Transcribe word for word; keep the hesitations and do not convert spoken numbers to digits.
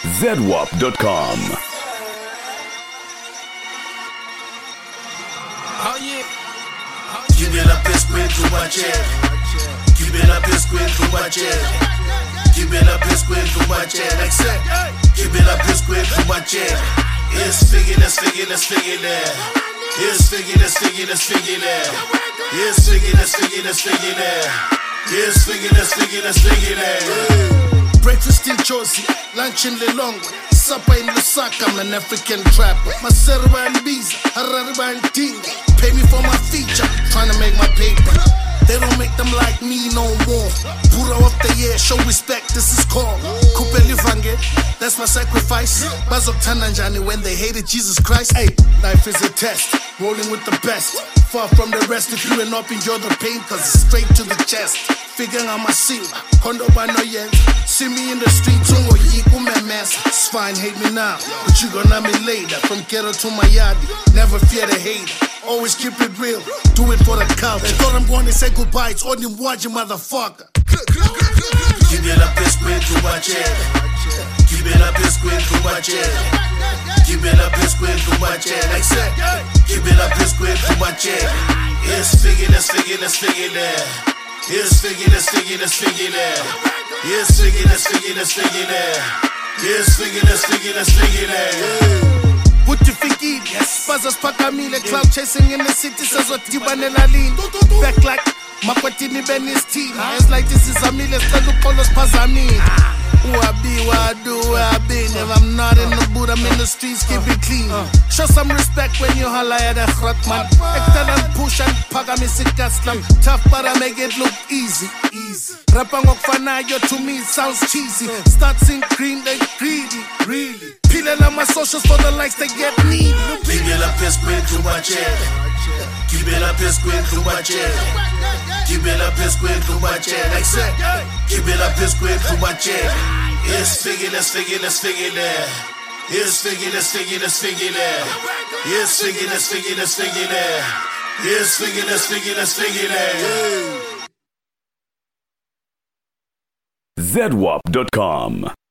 zedwap dot com. Gibela pesque tu bache, Gibela pesque tu bache, Gibela pesque tu bache, like say, Gibela pesque tu bache. Yes, figure, let's figure, let's figure that. Yes, figure, let's figure, let's figure that. Yes, figure, let's figure, let's figure that. Yes, figure, let's figure, let's figure that. Breakfast in Josie, lunch in Lilongwe, supper in Lusaka, I'm an African trapper. My Serba and Biza, Hararba and Tinga. Pay me for my feature, trying to make my paper. They don't make them like me no more. Pura of the year, show respect, this is called Kupeli Vange, that's my sacrifice. Bazok Tananjani when they hated Jesus Christ. Hey, life is a test, rolling with the best. Far from the rest, if you ain't up, enjoy the pain, cause it's straight to the chest. Figuring I'm a singer, Hondo by no yen. See me in the streets, ungo yiku me mess. It's fine, hate me now, but you gonna me later. From ghetto to my yard, never fear the hater. Always keep it real, do it for the couch. They thought I'm going to say goodbye, it's only watching motherfucker. Gibela pesque tu bache, Gibela pesque tu bache, Gibela pesque tu bache, like say, Gibela pesque tu bache. Yes, figure, let's figure, let's figure that. Yes, figure, let's figure, let's figure that. Yes, figure, let's figure, let's figure that. Yes, figure, let's figure, let's figure that. What you figure? Yes. Bazos pakamile, cloud chasing in the city, says what you banela lean. Back like Makwatini Benny's team. It's like this is a million, still look all those pazami. Who I be, what I do, where I been. If I'm not in the boot, I'm in the streets, keep it clean. Show some respect when you holla at a hot man. Excellent push and pagami sika slam. Tough, but I make it look easy. Easy. Rappang okfanayo to me it sounds cheesy. Start sing green, they greedy. Really. Peeling on my socials for the likes they get needy. Gibela pesque tu bache, Gibela pesque tu bache, Gibela pesque tu bache, like say, Gibela pesque tu bache. Yes, figure, let's figure, let's figure that. Yes, figure, let's figure, let's figure that. Yes, figure, let's figure, let's figure that. Yes, figure, let's figure, let's figure that. zedwap dot com.